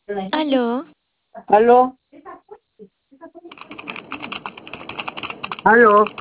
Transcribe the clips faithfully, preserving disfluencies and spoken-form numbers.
Aló, ¿Aló? ¿Aló?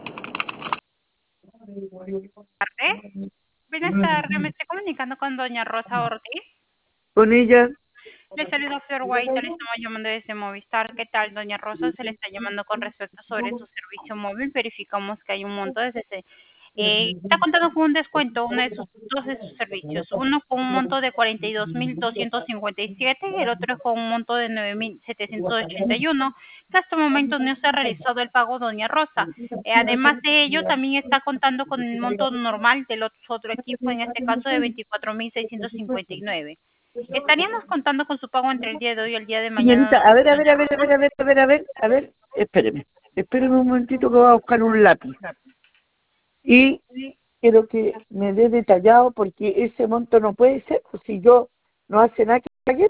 Tardes. Buenas tardes, me estoy comunicando con doña Rosa Ortiz. ¿Con ella? Le saludo Flor Guaita, le estamos llamando desde Movistar. ¿Qué tal, doña Rosa? Se le está llamando con respecto sobre su servicio móvil. Verificamos que hay un monto de ese. Eh, está contando con un descuento, uno de sus dos de sus servicios. Uno con un monto de cuarenta y dos mil doscientos cincuenta y siete y el otro con un monto de nueve mil setecientos ochenta y uno, que hasta el momento no se ha realizado el pago, doña Rosa. Eh, además de ello, también está contando con el monto normal del otro, otro equipo, en este caso de veinticuatro mil seiscientos cincuenta y nueve. Estaríamos contando con su pago entre el día de hoy y el día de Señorita, mañana, a ver, a ver, doña a ver, a ver, Rosa. a ver, a ver, a ver, a ver, espéreme. Espéreme un momentito que voy a buscar un lápiz. Y quiero que me dé detallado porque ese monto no puede ser, pues si yo no hace nada que pague.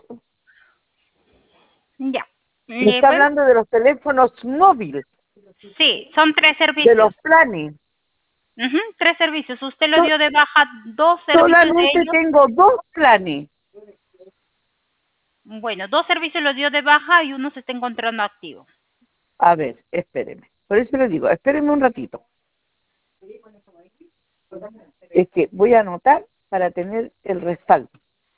Ya. Me Le está puedo- hablando de los teléfonos móviles, Sí, son tres de los servicios. planes. Ujú, tres servicios. Usted lo So- dio de baja dos servicios de solamente ellos. tengo dos planes. Bueno, dos servicios los dio de baja y uno se está encontrando activo. A ver, espéreme. Por eso le digo, espéreme un ratito. Es que voy a anotar para tener el respaldo.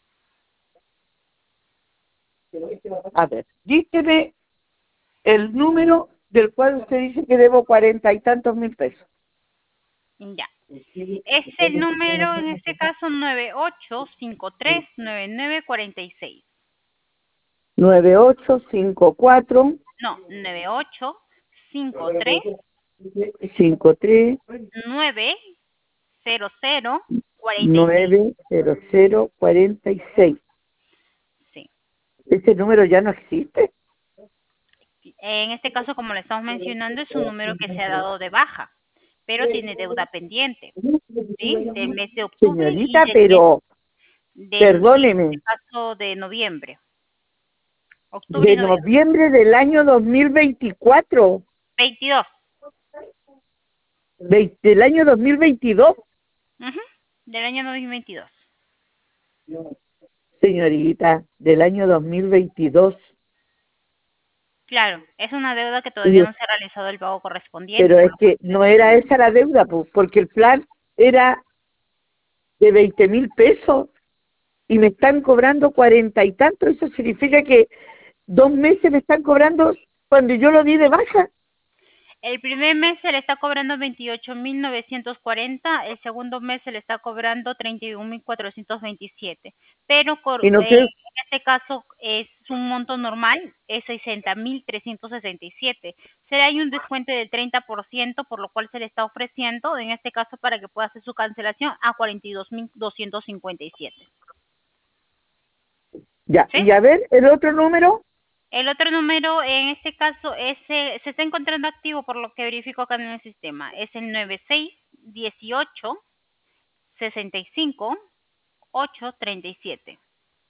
A ver, dígame el número del cual usted dice que debo cuarenta y tantos mil pesos. Ya. Es el número, en este caso, nueve ocho cinco tres nueve nueve cuatro seis. nueve ocho cinco cuatro No, nueve ocho cinco tres cinco tres nueve cero cero cuatro seis. nueve cero cero cuatro seis. Sí. Ese número ya no existe. En este caso, como le estamos mencionando, es un número que se ha dado de baja, pero tiene deuda pendiente, ¿sí? Del mes de octubre y Señorita, del mes pero del, y en este perdóneme, caso de noviembre. Octubre y de noviembre. noviembre del año dos mil veinticuatro, veintidós. ve- del año dos mil veintidós. Ujú, del año dos mil veintidós. Señorita, del año dos mil veintidós. Claro, es una deuda que todavía Y no se ha realizado el pago correspondiente, pero por es lo cual que se le no está era llamando. esa la deuda, po, porque el plan era de veinte mil pesos y me están cobrando cuarenta y tanto. Eso significa que dos meses me están cobrando cuando yo lo di de baja. El primer mes se le está cobrando veintiocho mil novecientos cuarenta, el segundo mes se le está cobrando treinta y un mil cuatrocientos veintisiete, pero por, Y no eh, creo, en este caso es un monto normal, es sesenta mil trescientos sesenta y siete. Se le hay un descuento del treinta por ciento, por lo cual se le está ofreciendo, en este caso para que pueda hacer su cancelación, a cuarenta y dos mil doscientos cincuenta y siete. ya, ¿Sí? y a ver, el otro número, El otro número, en este caso, es, eh, se está encontrando activo por lo que verifico acá en el sistema. Es el nueve seis dieciocho sesenta y cinco ocho treinta y siete.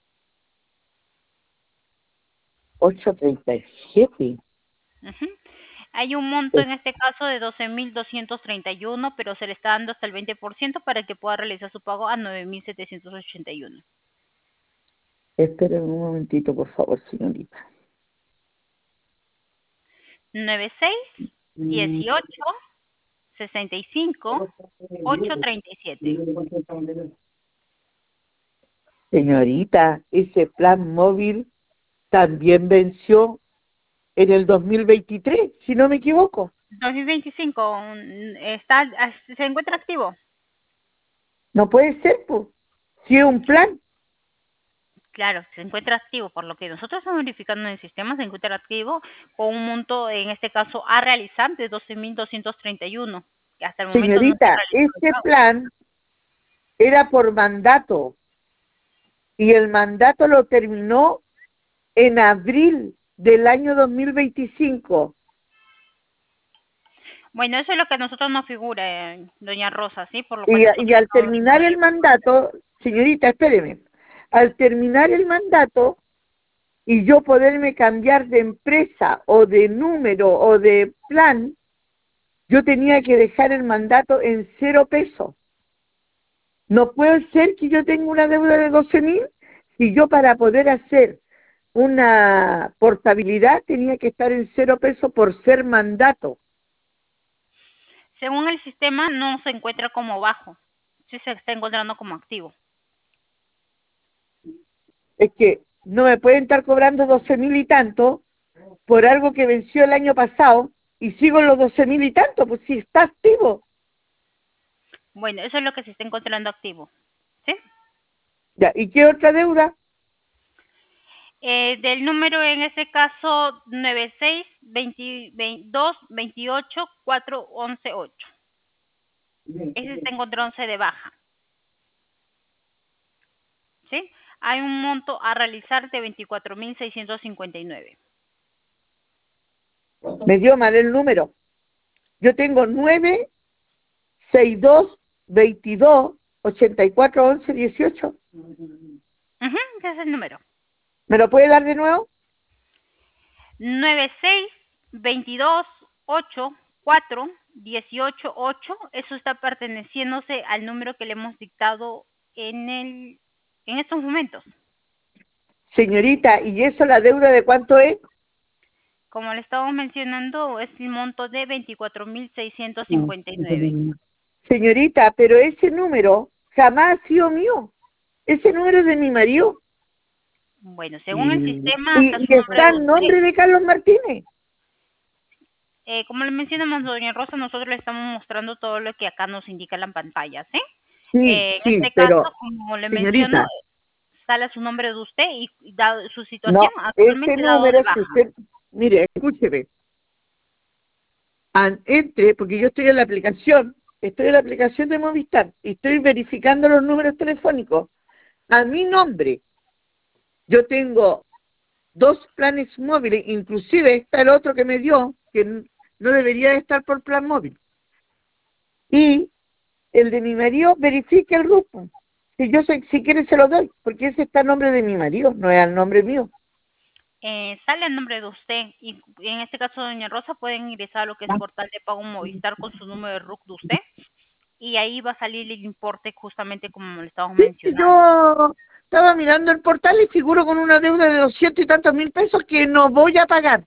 ochocientos treinta y siete. Ujú. Hay un monto en este caso de doce mil doscientos treinta y uno, pero se le está dando hasta el veinte por ciento para que pueda realizar su pago a nueve mil setecientos ochenta y uno. Esperen un momentito, por favor, señorita. nueve seis dieciocho sesenta y cinco ocho treinta y siete. Señorita, ese plan móvil también venció en el dos mil veintitrés, si no me equivoco. dos mil veinticinco, mm, está, se encuentra activo. No puede ser, pues, si es un plan. Claro, se encuentra activo, por lo que nosotros estamos verificando en el sistema, se encuentra activo con un monto, en este caso, a realizar de doce mil doscientos treinta y uno, que hasta el momento no se ha Señorita, realizado el ese pago. plan era por mandato y el mandato lo terminó en abril del año dos mil veinticinco. Bueno, eso es lo que a nosotros nos figura, eh, doña Rosa, ¿sí? Por lo cual Y, nosotros y al estamos terminar brindando la el información. mandato, señorita, espéreme, al terminar el mandato y yo poderme cambiar de empresa o de número o de plan, yo tenía que dejar el mandato en cero pesos. No puede ser que yo tenga una deuda de doce mil si yo para poder hacer una portabilidad tenía que estar en cero pesos por ser mandato. Según el sistema, no se encuentra como bajo, sí se está encontrando como activo. Es que no me pueden estar cobrando doce mil y tanto por algo que venció el año pasado y sigo en los doce mil y tanto, pues si está activo. Bueno, eso es lo que se está encontrando activo, ¿sí? Ya, ¿y qué otra deuda? Eh, del número en este caso nueve seis veintidós veintiocho cuatro once ocho. Ese está encontrándose de baja, ¿sí? Hay un monto a realizar de veinticuatro mil seiscientos cincuenta y nueve. Me dio mal el número. Yo tengo nueve sesenta y dos veintidós ochenta y cuatro once dieciocho. Uh-huh, ese es el número. ¿Me lo puede dar de nuevo? nueve seis veintidós ocho cuatro dieciocho ocho. Eso está perteneciéndose al número que le hemos dictado en el en estos momentos. Señorita, ¿y eso la deuda de cuánto es? Como le estamos mencionando, es el monto de veinticuatro mil seiscientos cincuenta y nueve. Señorita, pero ese número jamás ha sido mío. Ese número es de mi marido. Bueno, según el sistema, Y, está su y nombre está de en usted. nombre de Carlos Martínez. Eh, como le mencionamos, doña Rosa, nosotros le estamos mostrando todo lo que acá nos indica en la pantalla, ¿sí? Sí, Eh, en sí, este caso, pero, como le menciono, señorita, sale a su nombre de usted y, y dado su situación, no, ese actualmente dado de número, si baja. usted, mire, escúcheme, An- entre, porque yo estoy en la aplicación, estoy en la aplicación de Movistar y estoy verificando los números telefónicos. A mi nombre, yo tengo dos planes móviles, inclusive está el otro que me dio, que no debería de estar por plan móvil. Y el de mi marido verifique el grupo. Si yo soy, si quiere se lo doy, porque ese está a nombre de mi marido, no es al nombre mío. Eh, sale el nombre de usted y en este caso, doña Rosa, pueden ingresar a lo que es portal de pago Movistar con su número de R U C de usted y ahí va a salir el importe justamente como le estamos Sí, mencionando. yo estaba mirando el portal y figuro con una deuda de doscientos y tantos mil pesos que no voy a pagar.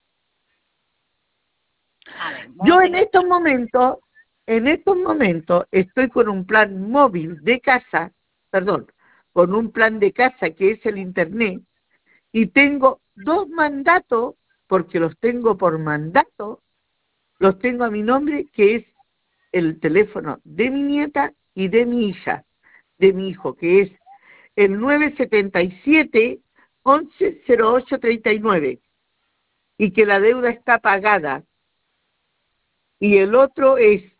A ver, Yo vamos a en ingresar. estos momentos, en estos momentos estoy con un plan móvil de casa, perdón, con un plan de casa que es el internet, y tengo dos mandatos, porque los tengo por mandato, los tengo a mi nombre, que es el teléfono de mi nieta y de mi hija, de mi hijo, que es el nueve siete siete once cero ocho treinta y nueve, y que la deuda está pagada. Y el otro es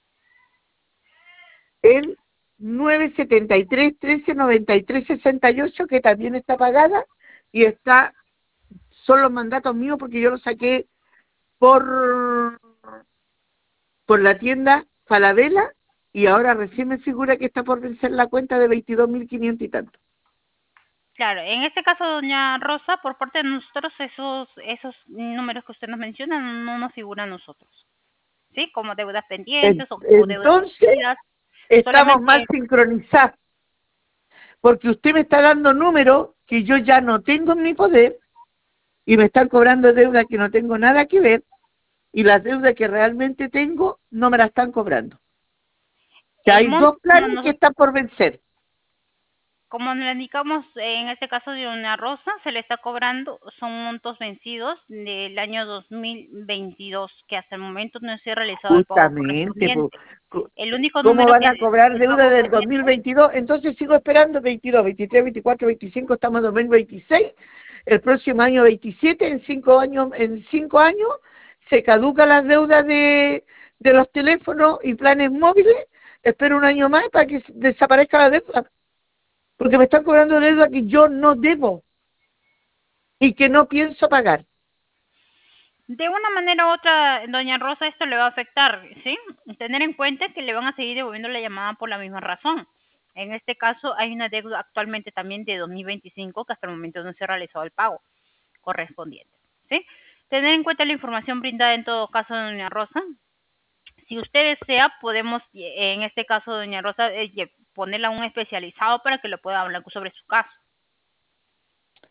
el nueve siete tres trece noventa y tres sesenta y ocho, que también está pagada y está, son los mandatos míos porque yo los saqué por, por la tienda Falabella y ahora recién me figura que está por vencer la cuenta de veintidós mil quinientos y tanto. Claro, en este caso, doña Rosa, por parte de nosotros, esos esos números que usted nos menciona no nos figuran a nosotros, ¿sí? Como deudas pendientes o, o deudas Entonces, vencidas, estamos solamente. mal sincronizados, porque usted me está dando números que yo ya no tengo en mi poder y me están cobrando deuda que no tengo nada que ver, y las deudas que realmente tengo no me las están cobrando. Que El hay monto, dos como, planes que nos- están por vencer. como le indicamos en este caso de doña Rosa, se le está cobrando, son montos vencidos del año dos mil veintidós, que hasta el momento no se ha realizado el pago Justamente, pues, correspondiente. El único ¿cómo número van que a cobrar el deuda pago del pendiente. dos mil veintidós? Entonces sigo esperando veintidós, veintitrés, veinticuatro, veinticinco, estamos en dos mil veintiséis, el próximo año veintisiete, en cinco años, en cinco años se caducan las deudas de, de los teléfonos y planes móviles. Espero un año más para que desaparezca la deuda, porque me están cobrando deuda que yo no debo y que no pienso pagar. De una manera u otra, doña Rosa, esto le va a afectar, ¿sí? Tener en cuenta que le van a seguir devolviendo la llamada por la misma razón. En este caso, hay una deuda actualmente también de dos mil veinticinco que hasta el momento no se ha realizado el pago correspondiente, ¿sí? Tener en cuenta la información brindada en todo caso, doña Rosa. Si usted desea, podemos, eh, en este caso, doña Rosa, eh, lle- ponerla a un especializado para que le pueda hablar sobre su caso.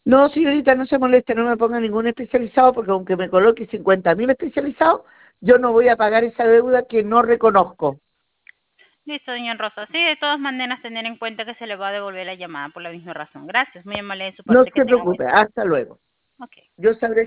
No, señorita, no se moleste, no me ponga ningún especializado, porque aunque me coloque cincuenta mil especializados, yo no voy a pagar esa deuda que no reconozco. Listo, doña Rosa. Sí, de todas maneras, tener en cuenta que se le va a devolver la llamada por la misma razón. Gracias, muy amable de su No parte, que se tenga buen preocupe, día. hasta luego. Ok. Yo sabré